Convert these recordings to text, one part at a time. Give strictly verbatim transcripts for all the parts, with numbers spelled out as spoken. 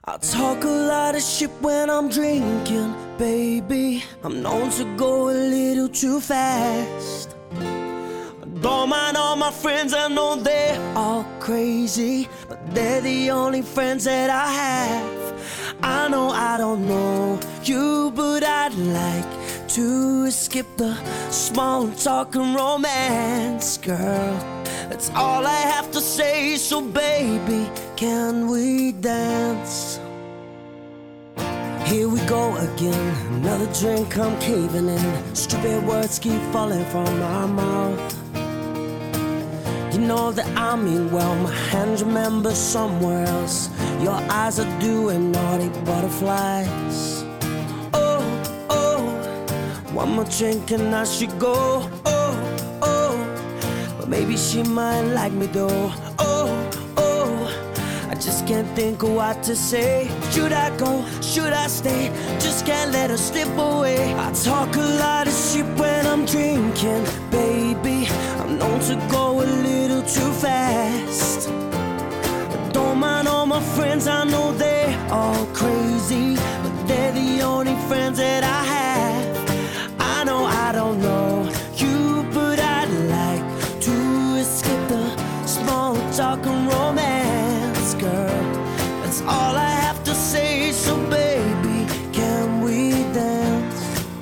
I talk a lot of shit when I'm drinking, baby. I'm known to go a little too fast. Don't mind all my friends, I know they're all crazy, but they're the only friends that I have. I know I don't know you, but I'd like to skip the small talk and romance, girl. That's all I have to say, so baby, can we dance? Here we go again, another drink, I'm caving in. Stupid words keep falling from my mouth. You know that I mean well, my hands remember somewhere else. Your eyes are doing naughty butterflies. Oh, oh, one more drink and I should go. Oh, oh, but maybe she might like me though. Oh, oh, I just can't think of what to say. Should I go? Should I stay? Just can't let her slip away. I talk a lot of shit when I'm drinking, baby. I'm known to go a little too fast. Don't mind all my friends, I know they're all crazy, but they're the only friends that I have. I know I don't know you, but I'd like to skip the small talk and romance, girl. That's all I have to say, so baby, can we dance?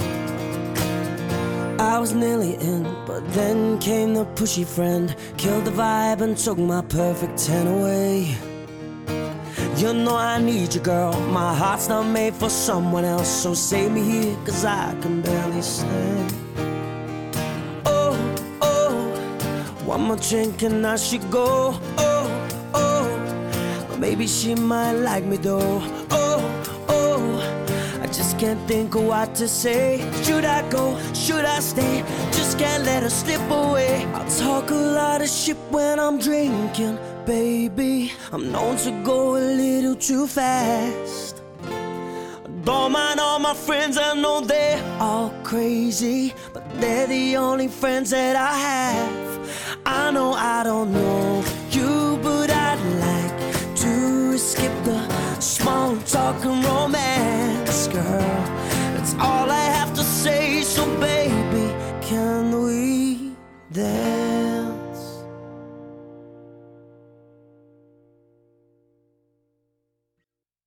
I was nearly in, but then came the pushy friend, killed the vibe and took my perfect ten away. You know I need you, girl, my heart's not made for someone else, so save me here, cause I can barely stand. Oh, oh, one more drink and I should go. Oh, oh, but maybe she might like me though. Oh, oh, I just can't think of what to say. Should I go? Should I stay? Just can't let her slip away. I talk a lot of shit when I'm drinking, baby. I'm known to go a little too fast. Don't mind all my friends, I know they're all crazy, but they're the only friends that I have. I know I don't know you, but I'd like to skip the small talk and romance, girl. That's all I have to say, so baby,